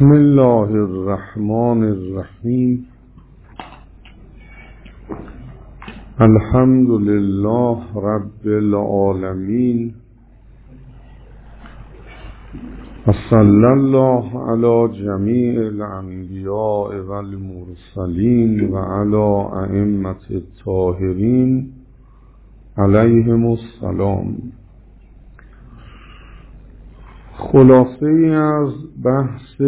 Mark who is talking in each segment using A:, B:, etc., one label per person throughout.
A: بسم الله الرحمن الرحیم. الحمد لله رب العالمین و صلی الله علی جمیع الانبیاء و المرسلین و علی ائمة الطاهرین علیهم السلام. خلاصه ای از بحث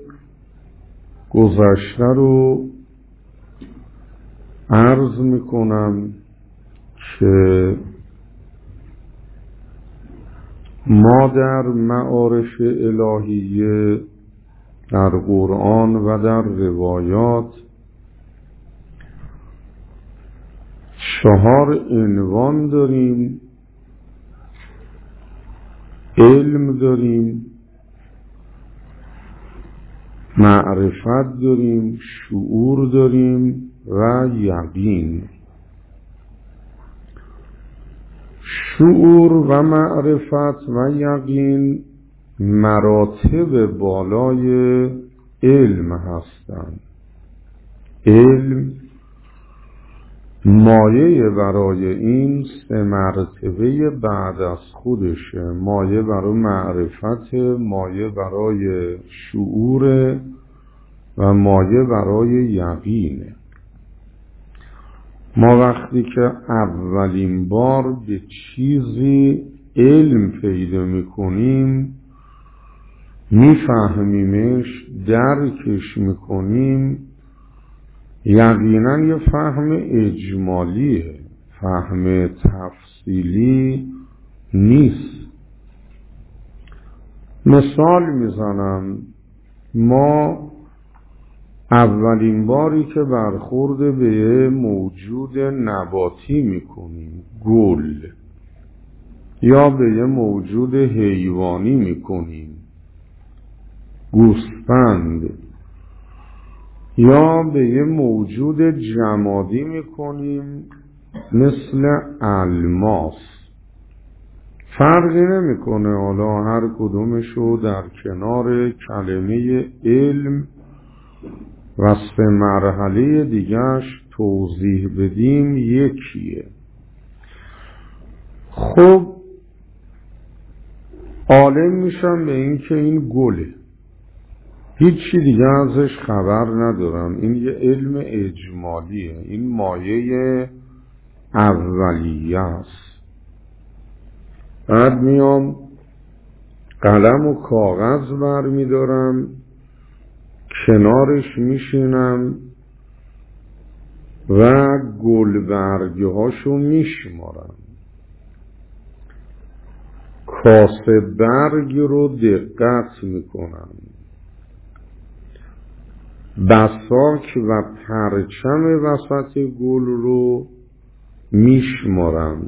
A: گذشته رو عرض میکنم که ما در معارف الهیه در قرآن و در روایات 4 عنوان داریم: علم داریم، معرفت داریم، شعور داریم و یقین. شعور و معرفت و یقین مراتب بالای علم هستند. علم مایه برای این 3 مرتبه بعد از خودشه: مایه برای معرفت، مایه برای شعور و مایه برای یقینه. ما وقتی که اولین بار به چیزی علم پیدا میکنیم، میفهمیمش، درکش میکنیم، یقینا یه فهم اجمالیه، فهم تفصیلی نیست. مثال میزنم، ما اولین باری که برخورد به موجود نباتی میکنیم، گل، یا به یه موجود حیوانی میکنیم، گوسفند، یا به یه موجود جمادی میکنیم مثل الماس، فرقی نمیکنه. حالا هر کدومشو در کنار کلمه علم و 3 مرحله دیگرش توضیح بدیم یکیه. خب عالم میشم به این که این گله، هیچی دیگه ازش خبر ندارم، این یه علم اجمالیه، این مایه اولیه است. بعد میام قلم و کاغذ برمیدارم، کنارش میشینم و گلبرگه هاشو میشمارم، کاسه برگ رو دقت میکنم، بساک و پرچم وسط گل رو میشمارم،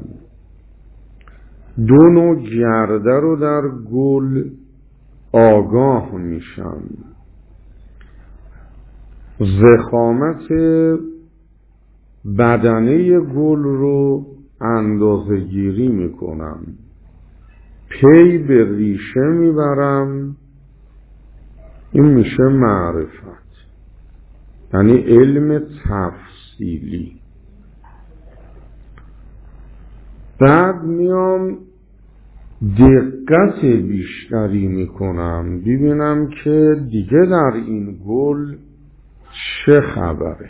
A: 2 نوع گرده رو در گل آگاه میشم، ضخامت بدنه گل رو اندازه گیری میکنم، پی به ریشه میبرم. این میشه معرفت، یعنی علم تفصیلی. بعد میام دقت بیشتری میکنم، ببینم که دیگه در این گل چه خبره.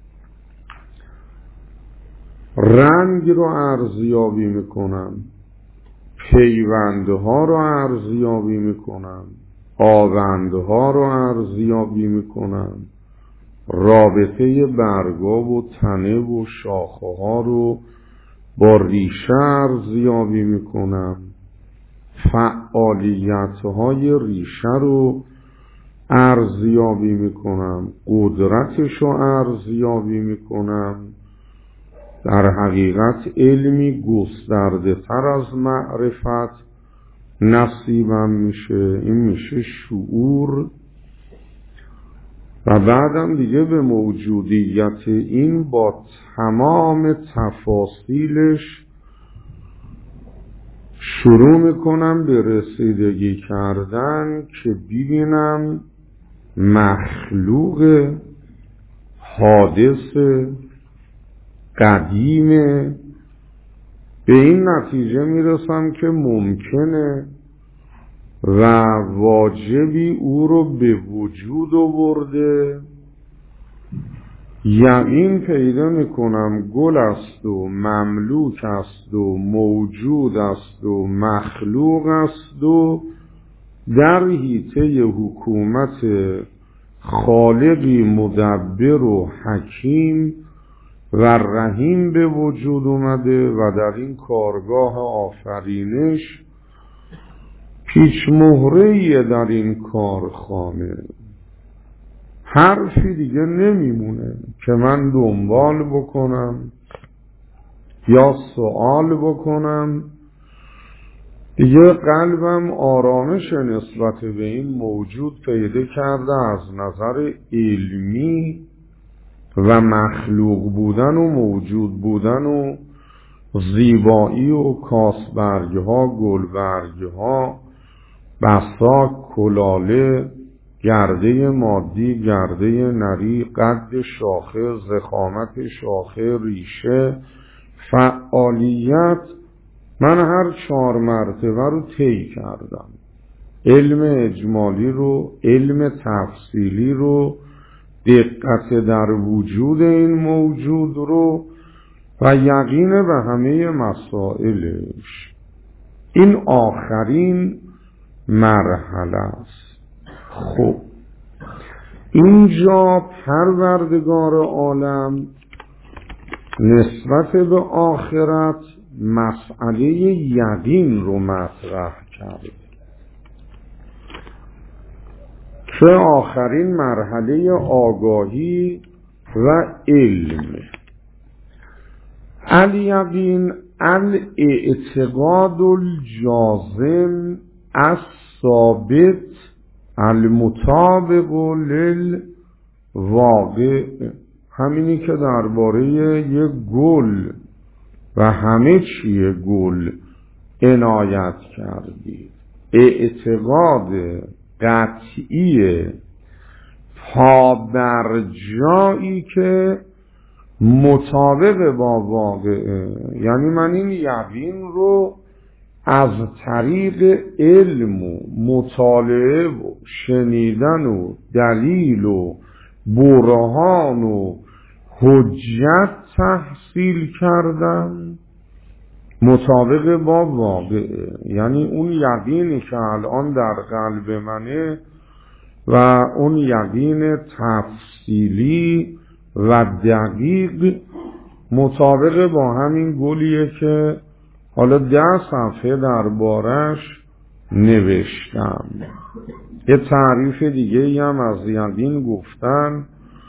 A: رنگ رو ارزیابی میکنم، پیوندها رو ارزیابی میکنم، آوندها رو ارزیابی میکنم، رابطه برگا و تنه و شاخه ها رو با ریشه ارزیابی میکنم، فعالیت های ریشه رو ارزیابی میکنم، قدرتش رو ارزیابی میکنم. در حقیقت علمی گسترده تر از معرفت نصیبم میشه، این میشه شعور. و بعدم دیگه به موجودیت این با تمام تفاصیلش شروع میکنم به رسیدگی کردن که ببینم مخلوق حادث قدیم، به این نتیجه میرسم که ممکنه و واجبی او رو به وجود آورده. یقین پیدا میکنم گل است و مملوک است و موجود است و مخلوق است و در حیطه حکومت خالقی مدبر و حکیم و رحیم به وجود اومده و در این کارگاه آفرینش پیچ مهره‌ای در این کارخانه. حرفی دیگه نمیمونه که من دنبال بکنم یا سوال بکنم. دیگه قلبم آرامش نسبت به این موجود پیدا کرده از نظر علمی و مخلوق بودن و موجود بودن و زیبایی و کاسبرگها، گلبرگها، بساط، کلاله، گرده مادی، گرده نری، قد شاخه، ضخامت شاخه، ریشه، فعالیت. من هر 4 مرتبه رو طی کردم. علم اجمالی رو، علم تفصیلی رو، دقت در وجود این موجود رو و یقین به همه مسائلش. این آخرین مرحله است. خب اینجا پروردگار عالم نسبت به آخرت مسئله یقین رو مطرح کرد که آخرین مرحله آگاهی و علم. الیقین الاعتقاد الجازم الثابت المطابق للواقع. همینی که درباره یک گل و همه چیه گل عنایت کردید. اعتقاد قطعی پا بر جایی که مطابق با واقعه. یعنی من این یقین رو از طریق علم و مطالعه و شنیدن و دلیل و برهان و حجت تحصیل کردم مطابق با واقعه. یعنی اون یقینی که الان در قلب منه و اون یقین تفصیلی و دقیق مطابق با همین گلیه که حالا 10 صفحه دربارش نوشتم. یه تعریف دیگه هم از یقین گفتن،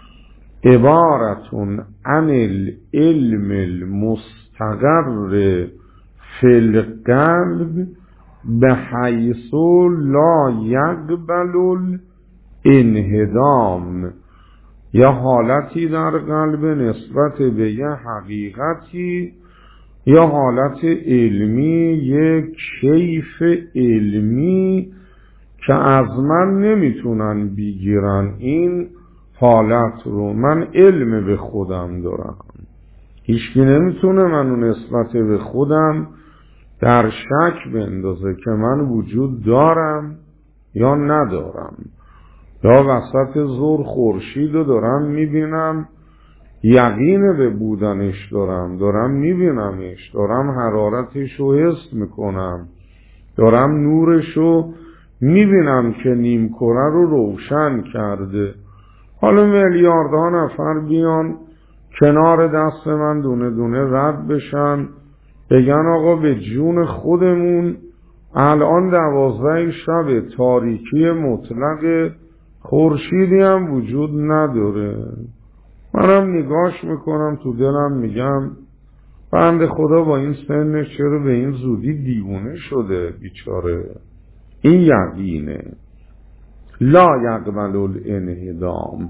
A: عبارتون عن العلم المستقر فی القلب بحیث لا یقبل الانهدام. یا حالتی در قلب نسبت به یه حقیقتی یا حالت علمی، یک کیف علمی که از من نمیتونن بگیرن این حالت رو. من علم به خودم دارم، هیچکی نمیتونه منو نسبت به خودم در شک بندازه که من وجود دارم یا ندارم. یا وسط ظهر خورشید رو دارم میبینم، یقین به بودنش دارم میبینمش، دارم حرارتش رو حس میکنم، دارم نورش رو میبینم که نیمکره رو روشن کرده. حالا میلیاردها نفر بیان کنار دست من دونه دونه رد بشن بگن آقا به جون خودمون الان 12 شب، تاریکی مطلق، خورشیدی هم وجود نداره. منم نگاش میکنم، تو دلم میگم بنده خدا با این سنش چرا به این زودی دیوونه شده بیچاره. این یقینه. لا یقبل الانهدام.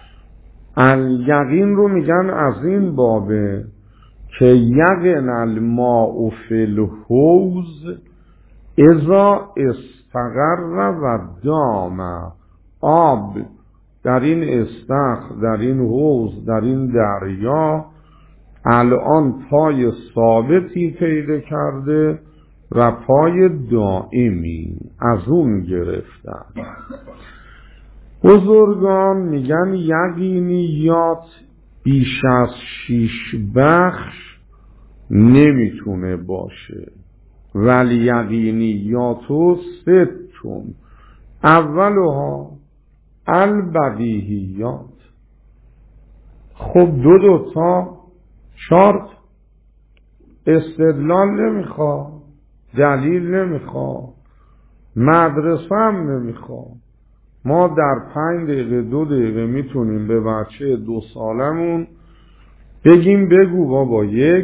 A: الیقین رو میگن از این بابه که یقن الماء فی الحوض اذا استقر و دام. آب در این استخر، در این حوض، در این دریا الان پای ثابتی پیدا کرده و پای دائمی از اون گرفتن. بزرگان میگن یقینیات بیش از 6 بخش نمیتونه باشه، ولی یقینیات و 6. اولها البدیهیات. خب دو تا شرط، استدلال نمیخواد، دلیل نمیخواد، مدرسه هم نمیخواد. ما در 5 دقیقه 2 دقیقه میتونیم به بچه 2 سالمون بگیم بگو بابا 1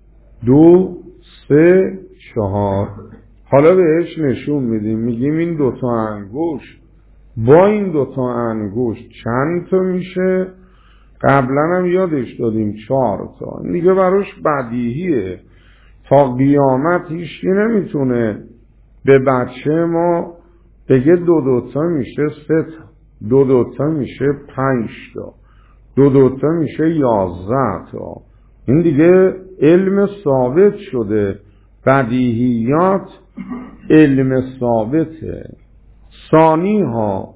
A: 2 3 4. حالا بهش نشون میدیم، میگیم این 2 تا انگشت با این 2 تا انگشت چند تا میشه. قبلا هم یادش دادیم 4 تا. این دیگه براش بدیهیه، تا قیامت هیچی نمیتونه به بچه ما بگه 2 تا میشه 3 تا، 2 تا میشه 5 تا، 2 تا میشه 11 تا. این دیگه علم ثابت شده، بدیهیات علم ثابته. ثانی ها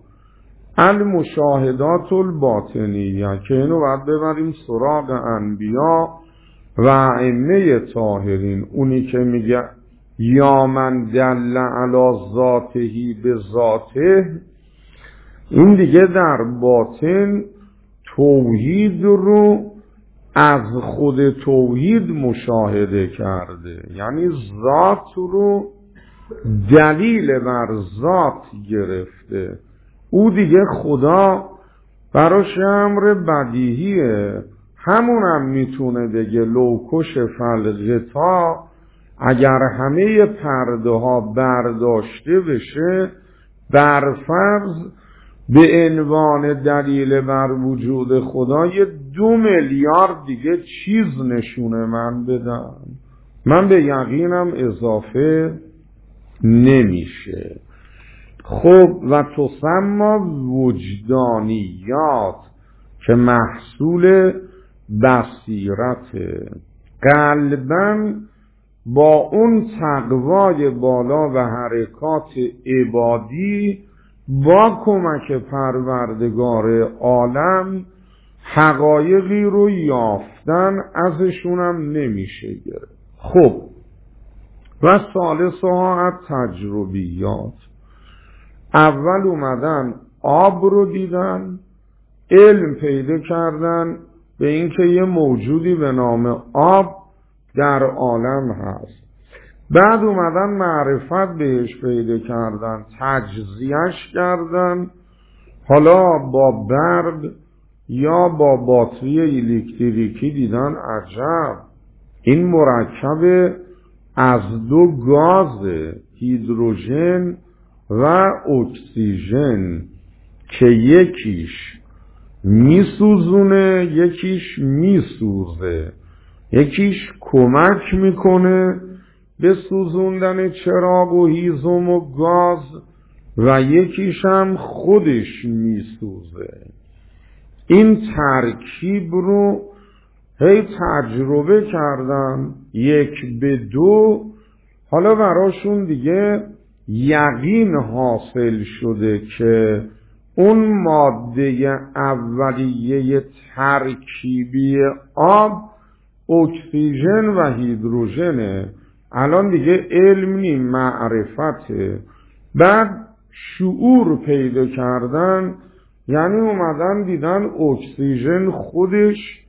A: المشاهدات الباطنیه، که اینو باید ببریم سراغ انبیا و ائمه طاهرین. اونی که میگه یا من دل علی ذاتهی به ذاته، این دیگه در باطن توحید رو از خود توحید مشاهده کرده، یعنی ذات رو دلیل بر ذات گرفته. او دیگه خدا براش امر بدیهیه. همونم میتونه بگه لوکش فلقتا، اگر همه پرده ها برداشته بشه برفرض به عنوان دلیل بر وجود خدا 2 میلیارد دیگه چیز نشونه من بدن، من به یقینم اضافه نمیشه. خب و تسمى وجدانیات، که محصول بصیرته. قلباً با اون تقوای بالا و حرکات عبادی با کمک پروردگار عالم حقایقی رو یافتن، ازشونم نمیشه گرفت. خب و ثالثها تجربیات. اول اومدن آب رو دیدن، علم پیدا کردن به اینکه یه موجودی به نام آب در عالم هست. بعد اومدن معرفت بهش پیدا کردن، تجزیهش کردن، حالا با برق یا با باتری الکتریکی دیدن عجب این مرکب از 2 گاز، هیدروژن و اکسیژن، که یکیش میسوزونه یکیش میسوزه، یکیش کمک میکنه به سوزوندن چراغ و هیزم و گاز و یکیش هم خودش میسوزه. این ترکیب رو هی تجربه کردن 1 به 2. حالا براشون دیگه یقین حاصل شده که اون ماده اولیه ترکیبی آب اکسیژن و هیدروژنه. الان دیگه علم نی، معرفته. بعد شعور پیدا کردن، یعنی اومدن دیدن اکسیژن خودش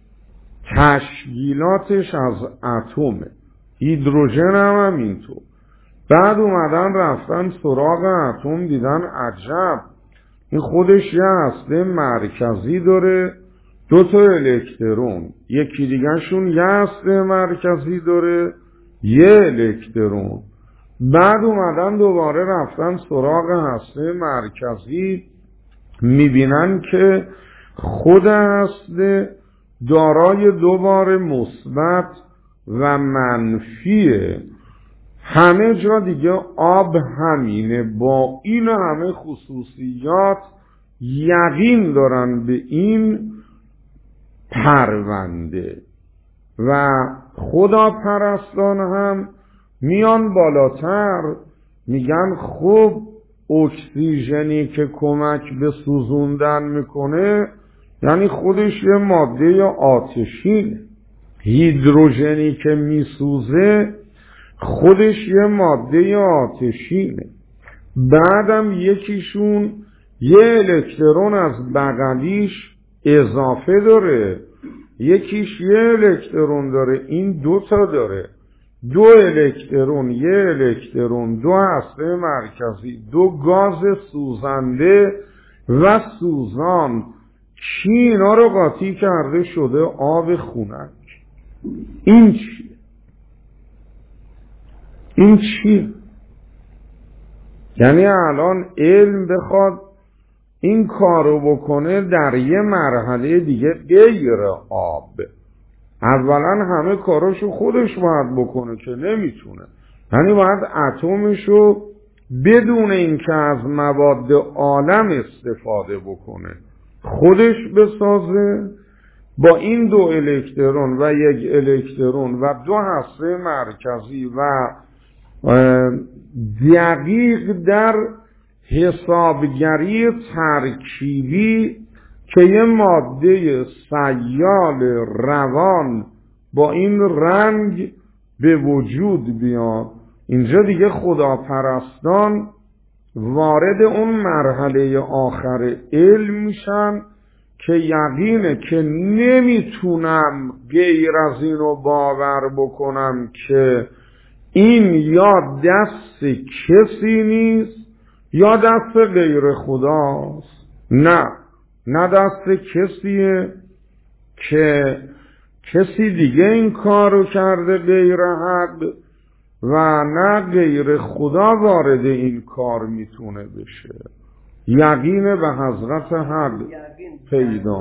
A: تشکیلاتش از اتمه، هیدروژن هم اینطور. بعد اومدن رفتن سراغ اتم، دیدن عجب این خودش یه هسته مرکزی داره، 2 تا الکترون، یکی دیگه شون یه هسته مرکزی داره، 1 الکترون. بعد اومدن دوباره رفتن سراغ هسته مرکزی، میبینن که خود هسته دارای 2 بار مثبت و منفیه. همه جا دیگه آب همینه، با این همه خصوصیات یقین دارن به این پرونده و خدا پرستان هم میان بالاتر میگن خب اکسیژنی که کمک به سوزوندن میکنه یعنی خودش یه ماده آتشینه، هیدروژنی که میسوزه خودش یه ماده آتشینه. بعدم یکیشون یه الکترون از بغلیش اضافه داره، یکیش یه الکترون داره، این 2 تا داره، 2 الکترون، یه الکترون، 2 هسته مرکزی، 2 گاز سوزنده و سوزان. کی اینا رو قاطی کرده شده آب خنک؟ این چیه؟ این چیه؟ یعنی الان علم بخواد این کارو بکنه در یه مرحله دیگه غیر آب، اولا همه کاراشو خودش باید بکنه که نمیتونه، یعنی باید اتمشو بدون اینکه از مواد عالم استفاده بکنه خودش بسازه، با این 2 الکترون و 1 الکترون و 2 هسته مرکزی و دقیق در حسابگری ترکیبی که یه ماده سیال روان با این رنگ به وجود بیاد. اینجا دیگه خداپرستان وارد اون مرحله آخر علم میشن که یقینه که نمیتونم غیر از اینو باور بکنم که این یا دست کسی نیست یا دست غیر خداست. نه دست کسیه که کسی دیگه این کارو کرده غیر حق و نه غیر خدا وارد این کار میتونه بشه. یقین به حضرت حق پیدا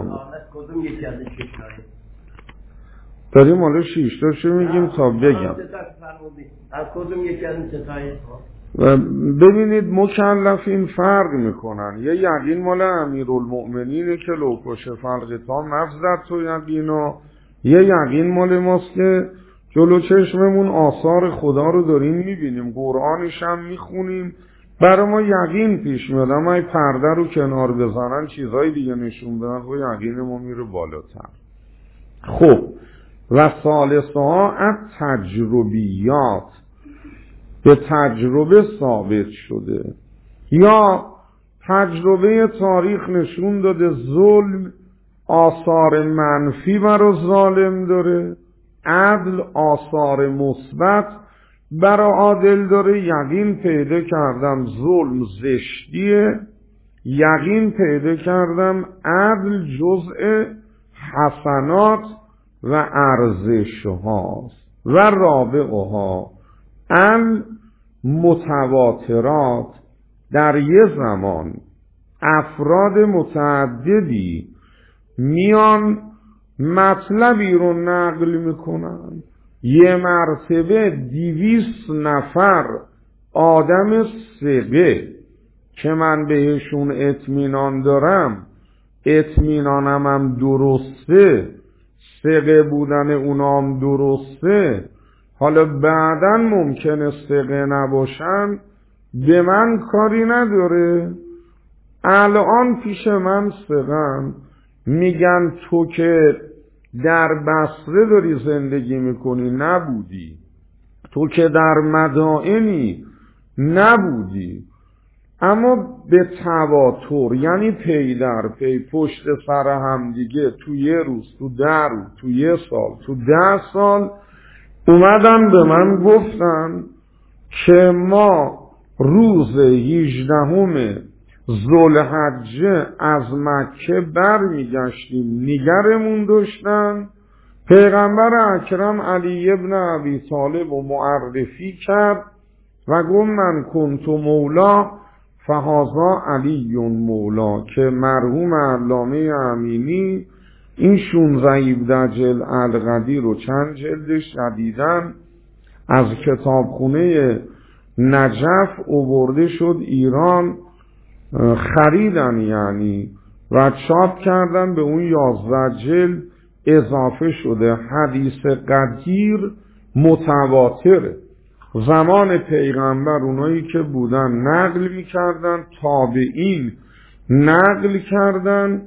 A: داریم. حالا 6 تاشو میگیم تا بگم.
B: از کدوم یکی از این ستایی؟
A: ببینید مکلفین فرق میکنن. یه یقین مال امیرالمؤمنینه که لو کشف القطام نفذت تو یقینا، یه یقین مال ماست که جلو چشممون آثار خدا رو داریم میبینیم، قرآنش هم میخونیم، برای ما یقین پیش میاد. اما این پرده رو کنار بزنن چیزهای دیگه نشون بدن خب یقین ما میره بالاتر. خب و ثالثه ها از تجربیات به تجربه ثابت شده یا تجربه تاریخ نشون داده ظلم آثار منفی برای ظالم داره، عدل آثار مثبت برای عادل داره. یقین پیدا کردم ظلم زشتیه، یقین پیدا کردم عدل جزء حسنات و ارزش هاست. و رابعها متواترات، در یه زمان افراد متعددی میان مطلبی رو نقل میکنن، یه مرتبه 200 نفر آدم ثقه که من بهشون اطمینان دارم، اطمینانم هم درسته، ثقه بودن اونام درسته، حالا بعداً ممکنه ثقه نباشن، به من کاری نداره. الان پیش من ثقه‌ن، میگن تو که در بصره داری زندگی میکنی نبودی، تو که در مدائنی نبودی، اما به تواتر یعنی پی در پی پشت سر هم دیگه تو یه روز، تو 10 روز، تو یه سال، تو 10 سال اومدن به من گفتن که ما روز 18 ذوالحجه از مکه برمیگشتیم، نگرمون داشتن، پیغمبر اکرم علی ابن ابی طالب و معرفی کرد و گفت من کنت مولا فهذا علی مولا، که مرحوم علامه امینی این 16 جلد القدیر رو چند جلدش جدیدن از کتابخونه نجف آورده شد ایران خریدن یعنی و چاپ کردن، به اون 11 جلد اضافه شده. حدیث قدیر متواتره. زمان پیغمبر اونایی که بودن نقل میکردن، تابعین نقل کردن،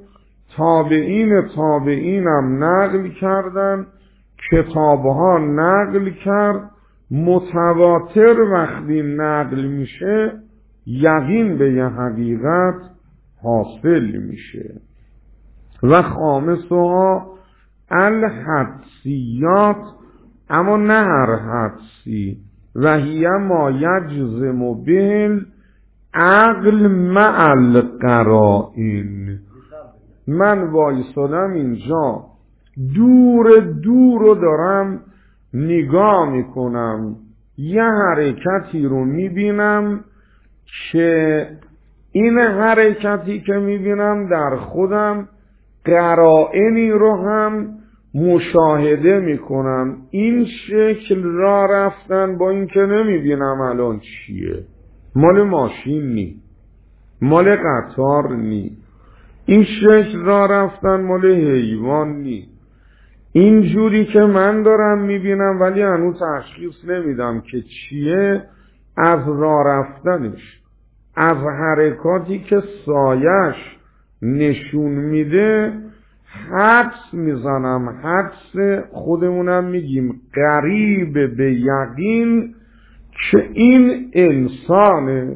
A: تابعین هم نقل کردن، کتابها نقل کرد. متواتر وقتی نقل میشه یقین به یه حقیقت حاصل میشه. و خامسها الحدسیات، اما نه هر حدسی، و هی ما یجزم به عقل مع القرائن. من وایسادم اینجا دور رو دارم نگاه میکنم، یه حرکتی رو میبینم که این حرکتی که میبینم در خودم قرائنی رو هم مشاهده میکنم. این شکل را رفتن با این که نمیبینم الان چیه، مال ماشین نی، مال قطار نی. این شکل را رفتن مال حیوان نی. این جوری که من دارم میبینم ولی هنوز تشخیص نمیدم که چیه، از راه رفتنش، از حرکاتی که سایش نشون میده حدس میزنم. حدس خودمونم میگیم قریب به یقین که این انسانه.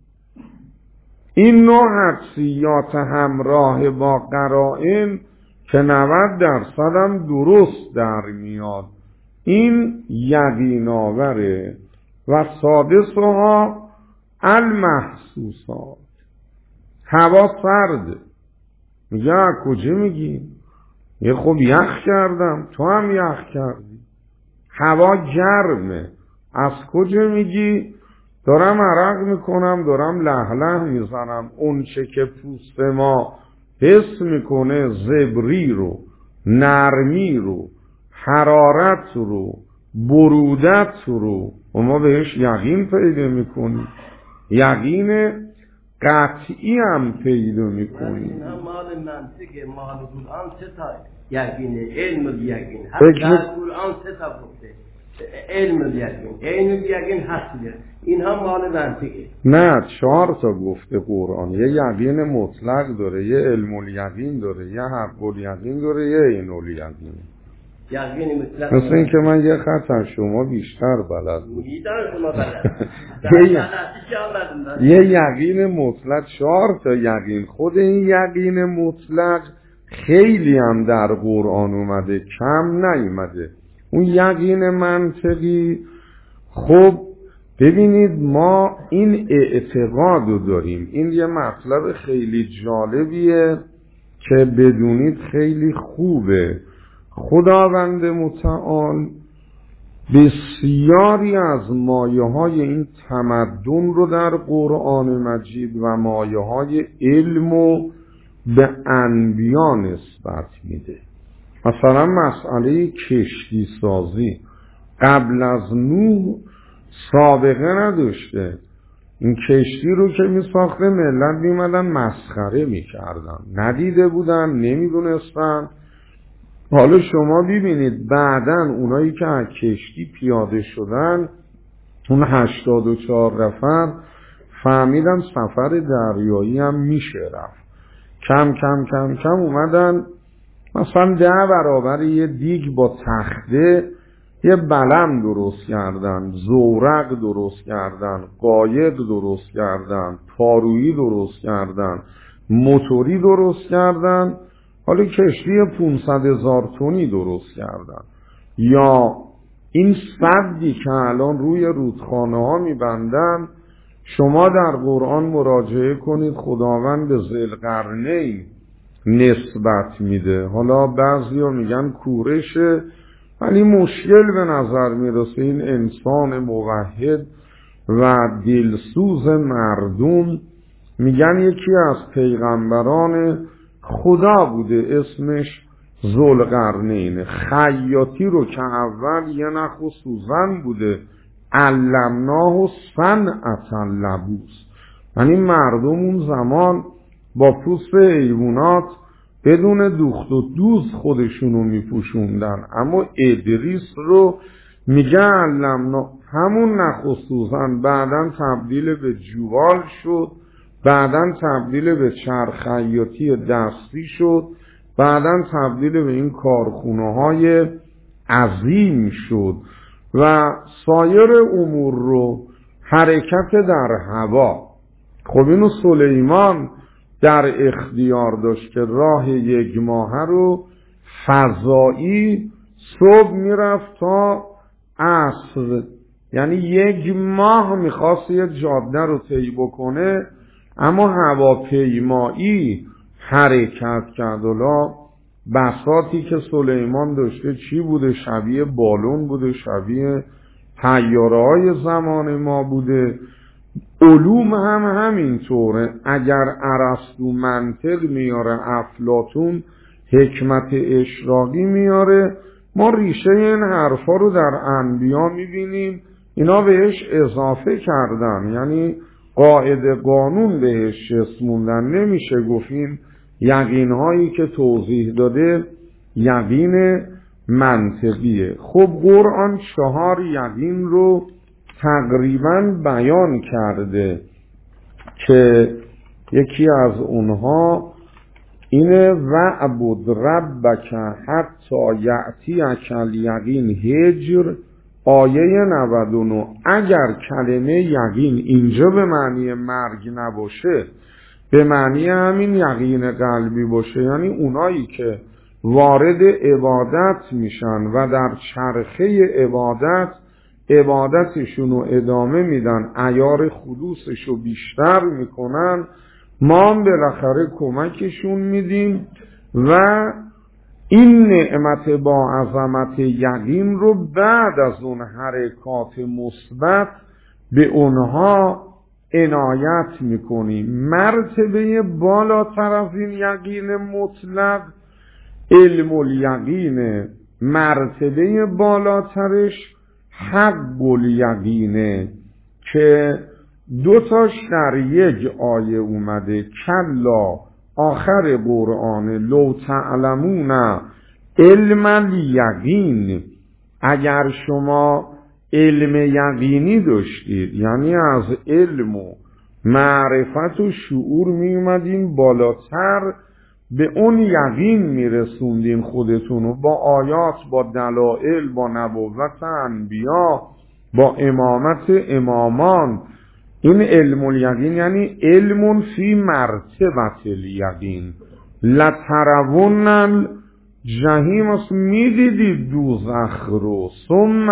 A: این نوع حدسیات همراه با قرائن که 90% هم درست در میاد، این یقین آوره. و سادسها المحسوسات. هوا سرده، میگه کجا میگی؟ یه خب یخ کردم، تو هم یخ کردی. هوا گرمه، از کجا میگی؟ دارم عرق میکنم، دارم لهله میزنم. اون چه که پوست ما حس میکنه، زبری رو، نرمی رو، حرارت رو، برودت رو، و ما بهش یقین پیدا میکنیم. یقین قطعی هم پیدا میکنیم.
B: این هم مال منطقه، مال قرآن سه تا یقینه، علم الیقین. در قرآن سه تا گفته، علم الیقین، عین الیقین، حسیه. این هم مال منطقه.
A: نه، 4 تا گفته قرآن. یه یقین مطلق داره، یه علم الیقین داره، یه حق الیقین داره، یه عین الیقین.
B: یقین مطلق
A: مثل این که من یه خط از شما بیشتر بلد بود.
B: میدارم شما بلد.
A: یه یقین مطلق، 4 تا یقین. خود این یقین مطلق خیلی هم در قرآن اومده، کم نیومده. اون یقین منطقی، خب ببینید ما این اعتقاد رو داریم. این یه مطلب خیلی جالبیه که بدونید خیلی خوبه. خداوند متعال بسیاری از مایه‌های این تمدن رو در قرآن مجید و مایه‌های علم رو به انبیا نسبت میده. مثلا مسئله کشتی سازی قبل از نوح سابقه نداشته. این کشتی رو که می ساخته ملت میمدن مسخره میکردن، ندیده بودن، نمیدونستن. حالا شما ببینید بعدن اونایی که از کشتی پیاده شدن، اون 84 نفر فهمیدن سفر دریایی هم میشه رفت. کم کم کم کم اومدن مثلا 10 برابر یه دیگ با تخته یه بلم درست کردن، زورق درست کردن، قایق درست کردن، پارویی درست کردن، موتوری درست کردن. حالا کشتی 500,000 تنی درست کردن. یا این سدی که الان روی رودخانه ها میبندن، شما در قرآن مراجعه کنید خداوند به ذوالقرنین نسبت میده. حالا بعضیا میگن کورشه، ولی مشکل به نظر میرسه این انسان موحد و دلسوز مردم، میگن یکی از پیغمبران خدا بوده، اسمش ذوالقرنین. خیاطی رو که اول یه نخ و سوزن بوده، علمناه صنعة اللبوس، یعنی مردم اون زمان با پوست حیوانات بدون دوخت و دوز خودشونو میپوشوندن، اما ادریس رو میگه علمنا همون نخ و سوزن بعداً تبدیل به جوال شد، بعداً تبدیل به چرخیاتی دستی شد، بعداً تبدیل به این کارخونه های عظیم شد و سایر امور رو حرکت در هوا. خب اینو سلیمان در اختیار داشت که راه یک ماهه رو فضایی صبح میرفت تا عصر، یعنی یک ماه میخواست یک جاده رو طی بکنه، اما هواپیمایی حرکت کرد. الا بساطی که سلیمان داشته چی بوده؟ شبیه بالون بوده، شبیه طیاره‌های زمان ما بوده. علوم هم همینطوره. اگر ارسطو منطق میاره، افلاطون حکمت اشراقی میاره، ما ریشه این حرفا رو در انبیا میبینیم، اینا بهش اضافه کردن، یعنی قاعده قانون بهش چسبوندن. نمیشه گفت این یقین هایی که توضیح داده یقین منطقیه. خب قرآن 4 یقین رو تقریبا بیان کرده که یکی از اونها اینه وعبد ربک حتی یأتیک الیقین هجر، آیه 99. اگر کلمه یقین اینجا به معنی مرگ نباشه، به معنی همین یقین قلبی باشه، یعنی اونایی که وارد عبادت میشن و در چرخه عبادتشون رو ادامه میدن، عیار خلوصش رو بیشتر میکنن، ما هم بالاخره کمکشون میدیم و این نعمت با عظمت یقین رو بعد از اون حرکات مثبت به اونها عنایت میکنیم. مرتبه بالاتر از این یقین مطلق علم الیقینه، مرتبه بالاترش حق الیقینه که 2 تاش در یک آیه اومده. کلا آخر قرآن لو تعلمون علم الیقین، اگر شما علم یقینی داشتید، یعنی از علم و معرفت و شعور می اومدین بالاتر، به اون یقین می رسوندین خودتونو با آیات، با دلائل، با نبوت انبیا، با امامت امامان. این علم الیقین یعنی علم فی مرتبت الیقین. لترون الجحیم، میدیدید دوزخ رو، ثم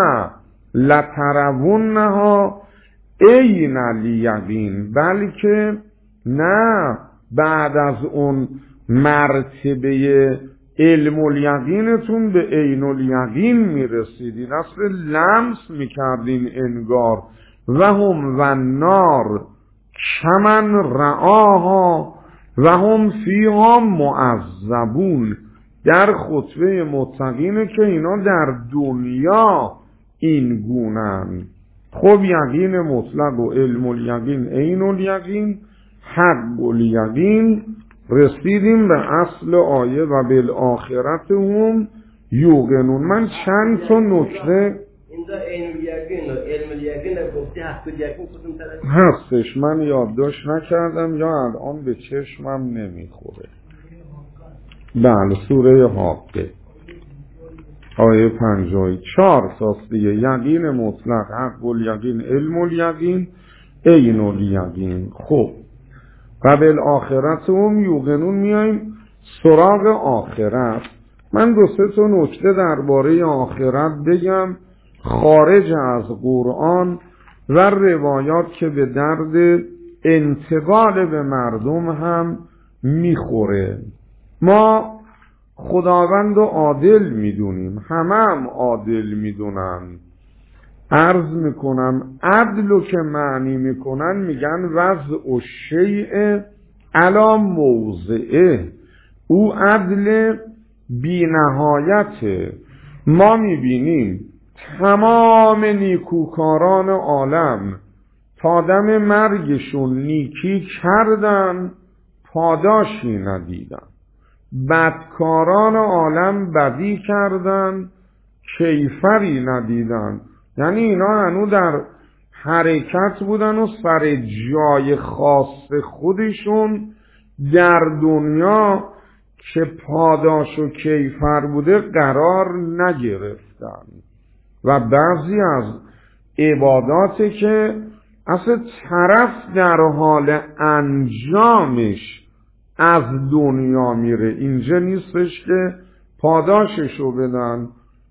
A: لترونها عین الیقین، بلکه نه بعد از اون مرتبه علم الیقینتون به عین الیقین میرسیدین، اصلا لمس میکردین انگار. و هم و النار کمن رعاها و هم فیها معذبون. در خطبه متقینه که اینا در دنیا این گونن. خب یقین مطلق و علم الیقین، عین الیقین، حق الیقین، رسیدیم به اصل آیه و بالآخرت هم یوقنون. من چند تا نکته
B: اینجا عین الیقین و علم الیقین گفتی، حق الیقین کدوم طرف
A: هستش؟ من یادداشت نکردم یا الان به چشمم نمیخوره. بله، سوره حاقه آیه 54 تاست دیگه. یقین مطلق، حق الیقین، علم الیقین، عین الیقین. خب و بالآخرت هم یوقنون. میایم سراغ آخرت. من 2-3 تا نکته درباره آخرت بگم خارج از قرآن و روایات که به درد انتقال به مردم هم میخوره. ما خداوند رو عادل میدونیم، هم عادل میدونن. عرض میکنم عدل رو که معنی میکنن میگن وضع الشیء علی موضعه، او عدل بی نهایته. ما میبینیم تمام نیکوکاران عالم، تا دم مرگشون نیکی کردن پاداشی ندیدن، بدکاران عالم بدی کردن کیفری ندیدن. یعنی اینا هنوز در حرکت بودن و سر جای خاص خودشون در دنیا که پاداش و کیفر بوده قرار نگرفتن. و بعضی از عباداتی که اصلا طرف در حال انجامش از دنیا میره، اینجا نیستش که پاداششو بدن.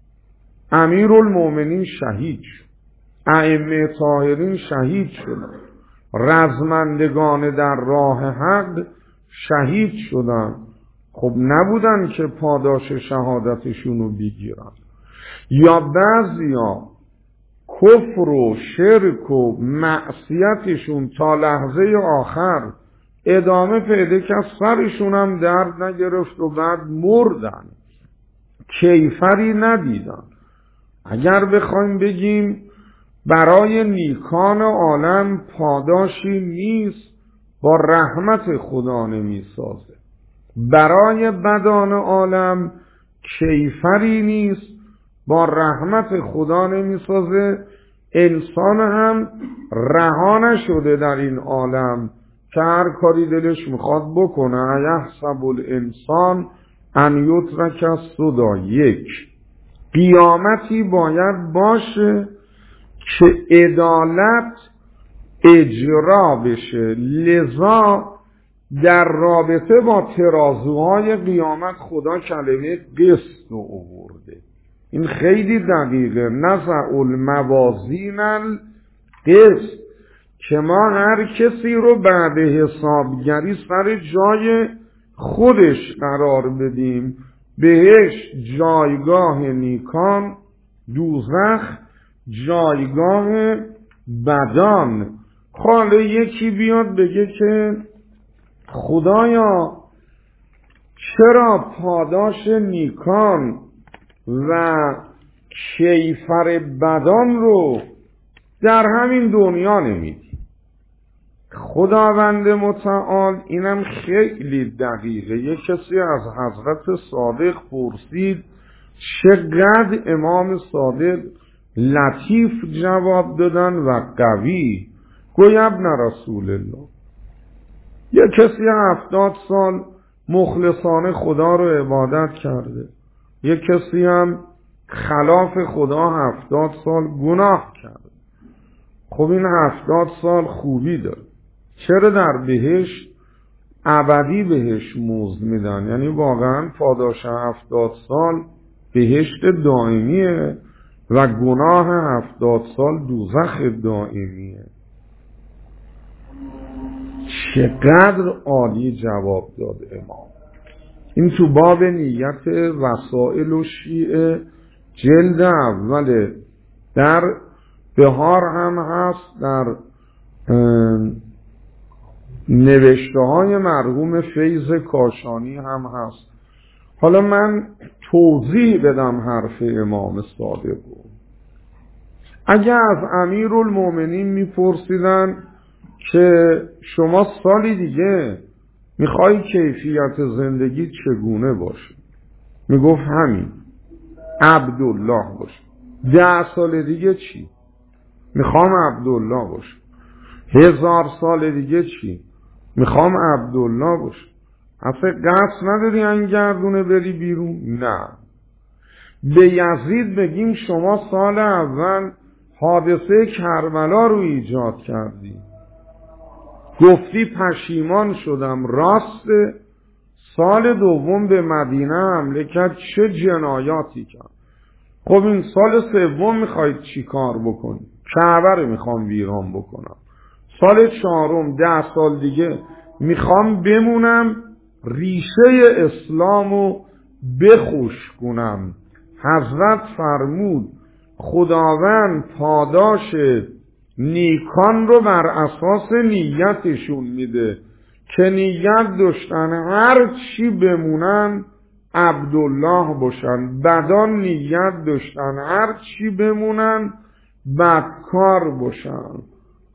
A: امیرالمومنین شهید شد، ائمه طاهرین شهید شدن، رزمندگان در راه حق شهید شدن. خب نبودن که پاداش شهادتشونو بگیرن. یا بعضیا کفر و شرک و معصیتشون تا لحظه آخر ادامه پیدا کرد، سرشون هم درد نگرفت و بعد مردن، کیفری ندیدن. اگر بخوایم بگیم برای نیکان عالم پاداشی نیست، با رحمت خدا نمیسازه. برای بدان عالم کیفری نیست، با رحمت خدا نمیسازه. انسان هم رها نشده در این عالم که هر کاری دلش میخواد بکنه. یحسب الانسان ان یترک سدی. یک، قیامتی باید باشه که عدالت اجرا بشه. لذا در رابطه با ترازوهای قیامت خدا کلمه قسط رو آورده. این خیلی دقیقه. نزع الموازین القسط، که ما هر کسی رو بعد حسابگری سر جای خودش قرار بدیم. بهشت جایگاه نیکان، دوزخ جایگاه بدان. حالا یکی بیاد بگه که خدایا چرا پاداش نیکان و کیفر بدان رو در همین دنیا نمیدی؟ خداوند متعال اینم خیلی دقیقه. یک کسی از حضرت صادق پرسید، چقدر امام صادق لطیف جواب دادن و قوی. گوی ابن رسول الله، یک کسی 70 سال مخلصانه خدا رو عبادت کرده، یک کسی هم خلاف خدا 70 سال گناه کرده. خب این 70 سال خوبی داره، چرا در بهشت ابدی بهش مزد میدن؟ یعنی واقعا پاداش 70 سال بهشت دائمیه و گناه 70 سال دوزخ دائمیه. چقدر عالی جواب داد امام. این تو باب نیت وسائل و شیعه جلد اوله، در بهار هم هست، در نوشته های مرحوم فیض کاشانی هم هست. حالا من توضیح بدم حرف امام صادق رو. اگر از امیرالمومنین میپرسیدن که شما سالی دیگه میخوای کیفیت زندگی چگونه باشه، میگفت همین، عبدالله باشه. 10 سال دیگه چی؟ میخوام عبدالله باشه. 1000 سال دیگه چی؟ میخوام عبدالله باشه. اصلا قصد نداری انگردونه بری بیرون؟ نه. به یزید بگیم شما سال اول حادثه کربلا رو ایجاد کردی، گفتی پشیمان شدم، راسته. سال دوم به مدینه حمله کرد، چه جنایاتی کرد. خب این سال سوم میخواید چی کار بکنی؟ کعبه رو میخوام ویران بکنم. سال چهارم 10 سال دیگه میخوام بمونم ریشه اسلامو بخشکنم. حضرت فرمود خداوند پاداش نیکان رو بر اساس نیتشون میده، که نیت داشتن هر چی بمونن عبدالله باشن، بدان نیت داشتن هر چی بمونن بدکار باشن.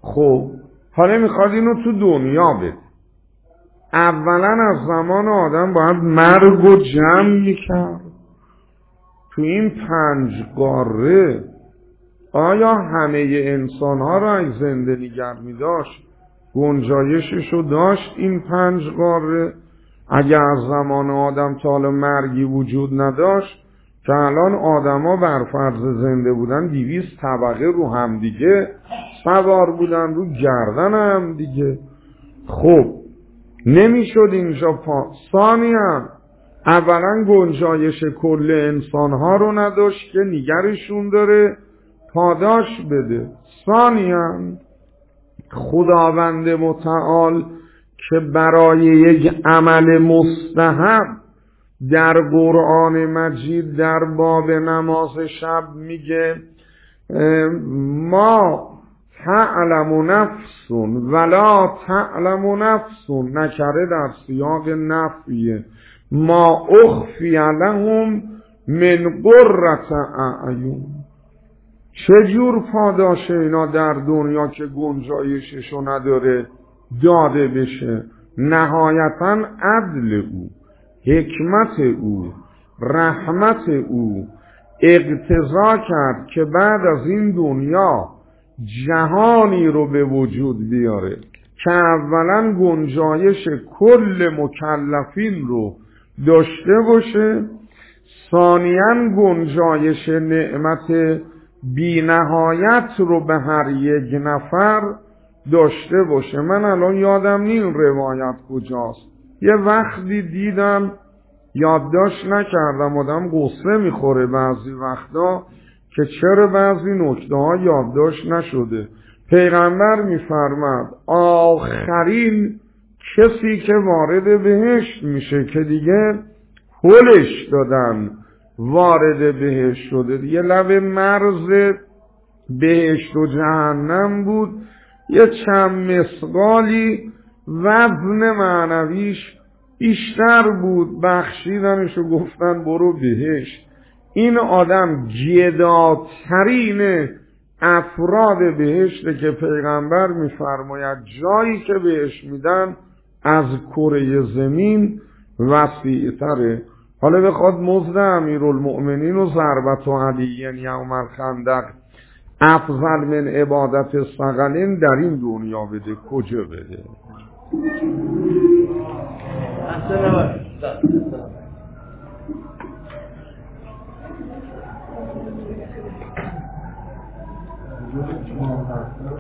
A: خب حالا میخواد اینو تو دنیا بده. اولا از زمان آدم باید مرگ و جمع میکرد. تو این 5 قاره آیا همه انسان ها را اگه زنده نگه می‌داشت گنجایششو داشت این 5 قاره؟ اگر از زمان آدم تا حالا مرگی وجود نداشت که الان آدما بر فرض زنده بودن 200 طبقه رو هم دیگه سوار بودن، رو گردن هم دیگه. خب نمیشد اینجا ثانیاً اولا گنجایش کل انسان ها رو نداشت که نگرشون داره پاداش بده. ثانیاً خداوند متعال که برای یک عمل مستحب در قرآن مجید در باب نماز شب میگه ما تعلم نفس ولا تعلم نفس، نکره در سیاق نفیه، ما اخفی لهم من قرة اعین. چجور پاداش اینا در دنیا که گنجایششو نداره داده بشه؟ نهایتاً عدل او، حکمت او، رحمت او اقتضا کرد که بعد از این دنیا جهانی رو به وجود بیاره که اولا گنجایش کل مکلفین رو داشته باشه، ثانیاً گنجایش نعمت بی نهایت رو به هر یک نفر داشته باشه. من الان یادم نیم روایت کجاست، یه وقتی دیدم یادداشت نکردم، آدم قصه میخوره بعضی وقتا که چرا بعضی نکته ها یادداشت نشده. پیغمبر میفرماد آخرین کسی که وارد بهشت میشه که دیگه هلش دادن وارد بهشت شده، دیگه لب مرز بهشت و جهنم بود، یه چند مسقالی وزن معنویش بیشتر بود، بخشیدنشو گفتن برو بهشت. این آدم گداترین افراد بهشته که پیغمبر میفرماید جایی که بهش میدن از کره زمین وسیع‌تره. حالا بخواد مزد امیرالمؤمنین و ضربت و علی یوم الخندق افضل من عبادت الثقلین در این دنیا بده، کجا بده؟